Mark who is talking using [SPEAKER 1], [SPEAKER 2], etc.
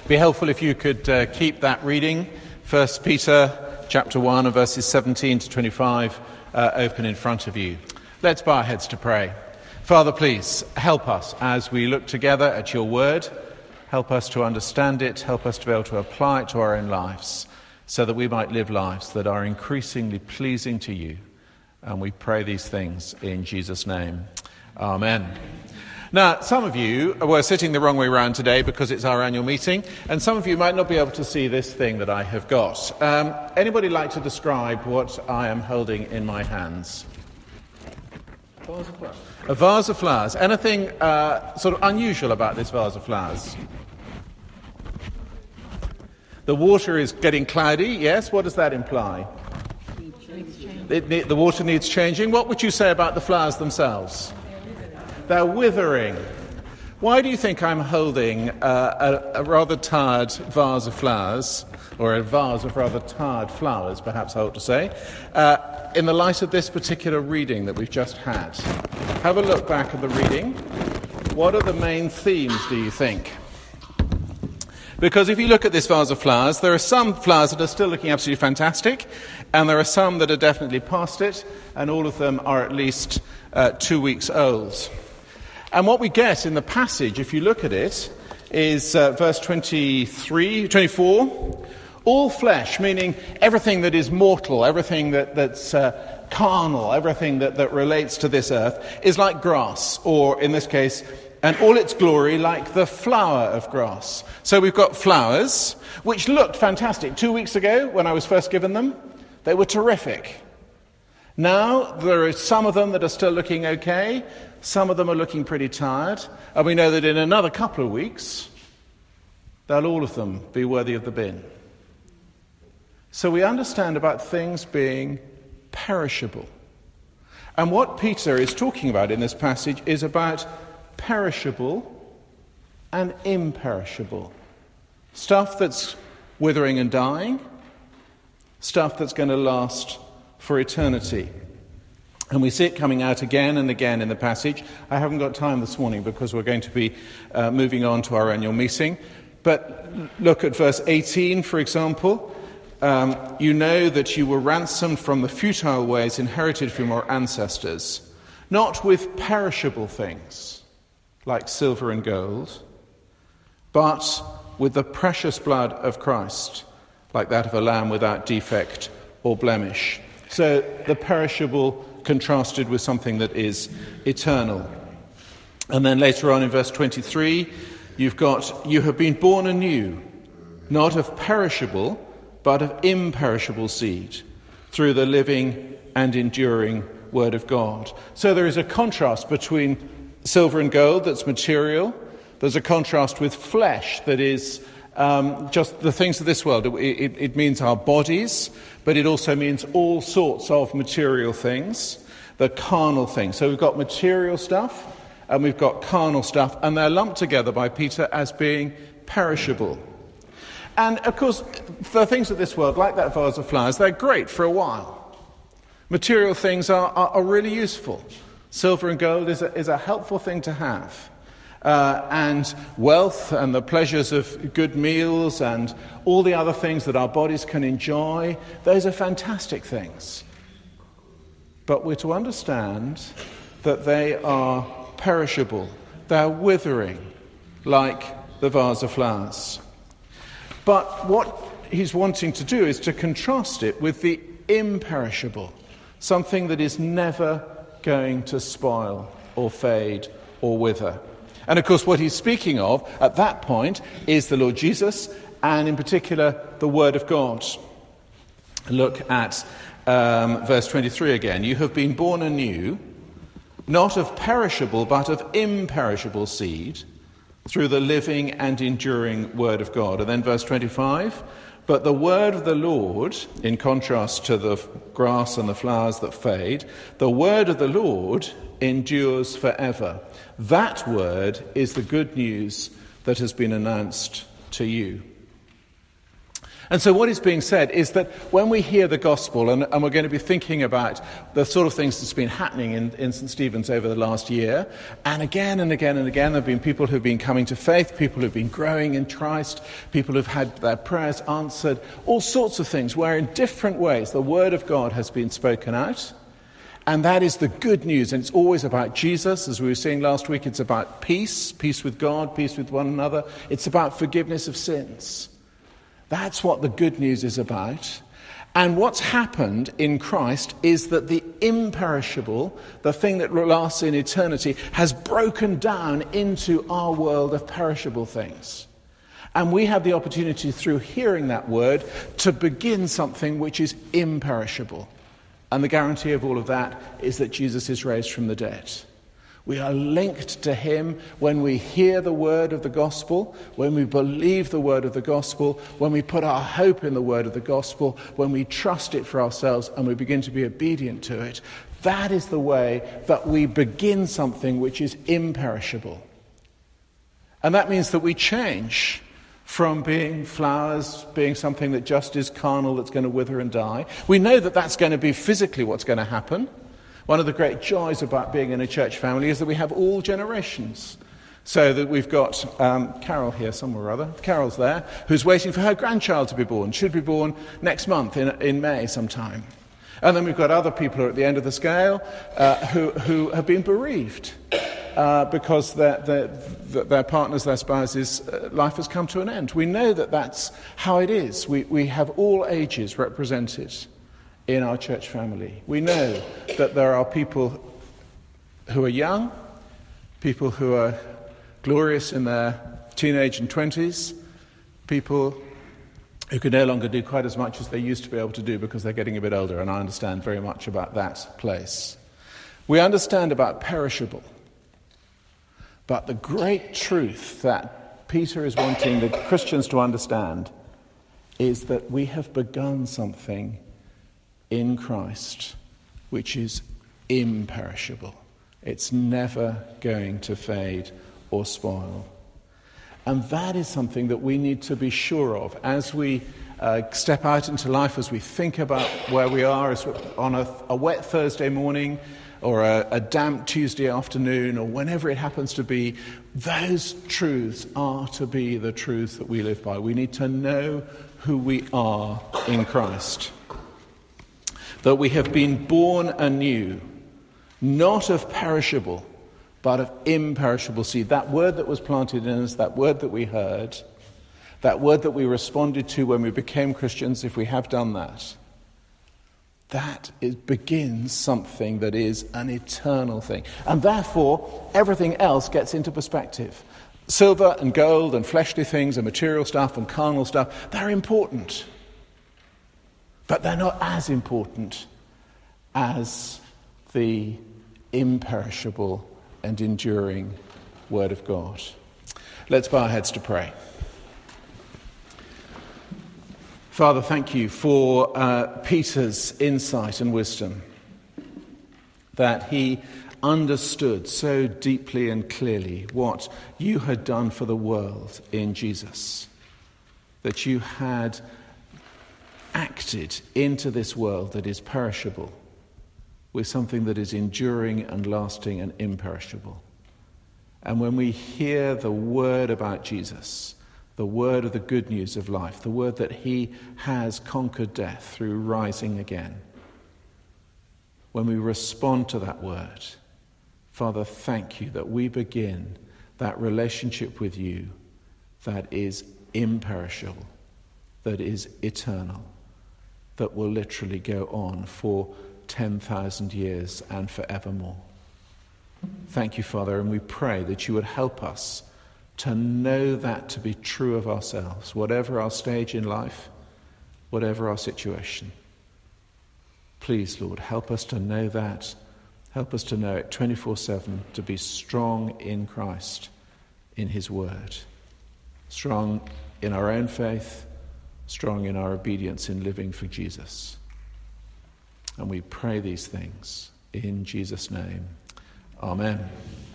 [SPEAKER 1] Be helpful if you could keep that reading. 1 Peter chapter 1 and verses 17 to 25 open in front of you. Let's bow our heads to pray. Father, please help us as we look together at your word. Help us to understand it. Help us to be able to apply it to our own lives so that we might live lives that are increasingly pleasing to you. And we pray these things in Jesus' name. Amen. Now, some of you were sitting the wrong way around today because it's our annual meeting, and some of you might not be able to see this thing that I have got. Anybody like to describe what I am holding in my hands? Vase of flowers. A vase of flowers. Anything sort of unusual about this vase of flowers? The water is getting cloudy, yes. What does that imply? The water needs changing. What would you say about the flowers themselves? They're withering. Why do you think I'm holding a rather tired vase of flowers, or a vase of rather tired flowers, perhaps I ought to say, in the light of this particular reading that we've just had? Have a look back at the reading. What are the main themes, do you think? Because if you look at this vase of flowers, there are some flowers that are still looking absolutely fantastic, and there are some that are definitely past it, and all of them are at least 2 weeks old. And what we get in the passage, if you look at it, is verse 24. All flesh, meaning everything that is mortal, everything that's carnal, everything that relates to this earth, is like grass, or in this case, and all its glory like the flower of grass. So we've got flowers, which looked fantastic. 2 weeks ago, when I was first given them, they were terrific. Now, there are some of them that are still looking okay. Some of them are looking pretty tired. And we know that in another couple of weeks, they'll all of them be worthy of the bin. So we understand about things being perishable. And what Peter is talking about in this passage is about perishable and imperishable. Stuff that's withering and dying. Stuff that's going to last for eternity. And we see it coming out again and again in the passage. I haven't got time this morning because we're going to be moving on to our annual meeting. But look at verse 18, for example. You know that you were ransomed from the futile ways inherited from your ancestors, not with perishable things like silver and gold, but with the precious blood of Christ, like that of a lamb without defect or blemish. So the perishable contrasted with something that is eternal. And then later on in verse 23, you've got, you have been born anew, not of perishable, but of imperishable seed, through the living and enduring Word of God. So there is a contrast between silver and gold that's material. There's a contrast with flesh that is just the things of this world. It means our bodies, but it also means all sorts of material things, the carnal things. So we've got material stuff and we've got carnal stuff, and they're lumped together by Peter as being perishable. And of course, the things of this world, like that vase of flowers, they're great for a while. Material things are really useful. Silver and gold is a helpful thing to have. And wealth and the pleasures of good meals and all the other things that our bodies can enjoy, those are fantastic things. But we're to understand that they are perishable. They're withering like the vase of flowers. But what he's wanting to do is to contrast it with the imperishable, something that is never going to spoil or fade or wither. And of course, what he's speaking of at that point is the Lord Jesus, and in particular, the Word of God. Look at verse 23 again. You have been born anew, not of perishable, but of imperishable seed, through the living and enduring Word of God. And then verse 25, but the word of the Lord, in contrast to the grass and the flowers that fade, the word of the Lord endures forever. That word is the good news that has been announced to you. And so what is being said is that when we hear the gospel, and we're going to be thinking about the sort of things that's been happening in St. Stephen's over the last year, and again and again and again, there have been people who've been coming to faith, people who've been growing in Christ, people who've had their prayers answered, all sorts of things where in different ways the word of God has been spoken out. And that is the good news, and it's always about Jesus. As we were saying last week, it's about peace with God, peace with one another. It's about forgiveness of sins. That's what the good news is about. And what's happened in Christ is that the imperishable, the thing that lasts in eternity, has broken down into our world of perishable things. And we have the opportunity through hearing that word to begin something which is imperishable. And the guarantee of all of that is that Jesus is raised from the dead. We are linked to him when we hear the word of the gospel, when we believe the word of the gospel, when we put our hope in the word of the gospel, when we trust it for ourselves and we begin to be obedient to it. That is the way that we begin something which is imperishable. And that means that we change from being flowers, being something that just is carnal, that's going to wither and die. We know that that's going to be physically what's going to happen. One of the great joys about being in a church family is that we have all generations. So that we've got Carol here somewhere or other. Carol's there, who's waiting for her grandchild to be born. Should be born next month in May sometime. And then we've got other people who are at the end of the scale who have been bereaved because their partners, their spouses, life has come to an end. We know that that's how it is. We have all ages represented in our church family. We know that there are people who are young, people who are glorious in their teenage and 20s, people who can no longer do quite as much as they used to be able to do because they're getting a bit older, and I understand very much about that place. We understand about perishable, but the great truth that Peter is wanting the Christians to understand is that we have begun something in Christ which is imperishable. It's never going to fade or spoil. And that is something that we need to be sure of as we step out into life, as we think about where we are as on a wet Thursday morning or a damp Tuesday afternoon or whenever it happens to be. Those truths are to be the truths that we live by. We need to know who we are in Christ. That we have been born anew, not of perishable, but of imperishable seed. That word that was planted in us, that word that we heard, that word that we responded to when we became Christians, if we have done that, begins something that is an eternal thing. And therefore, everything else gets into perspective. Silver and gold and fleshly things and material stuff and carnal stuff, they're important. But they're not as important as the imperishable and enduring Word of God. Let's bow our heads to pray. Father, thank you for Peter's insight and wisdom, that he understood so deeply and clearly what you had done for the world in Jesus, that you had acted into this world that is perishable with something that is enduring and lasting and imperishable. And when we hear the word about Jesus, the word of the good news of life, the word that he has conquered death through rising again, when we respond to that word, Father, thank you that we begin that relationship with you that is imperishable, that is eternal, that will literally go on for 10,000 years and forevermore. Thank you, Father, and we pray that you would help us to know that to be true of ourselves, whatever our stage in life, whatever our situation. Please, Lord, help us to know that. Help us to know it 24/7, to be strong in Christ, in his word. Strong in our own faith, strong in our obedience in living for Jesus. And we pray these things in Jesus' name. Amen.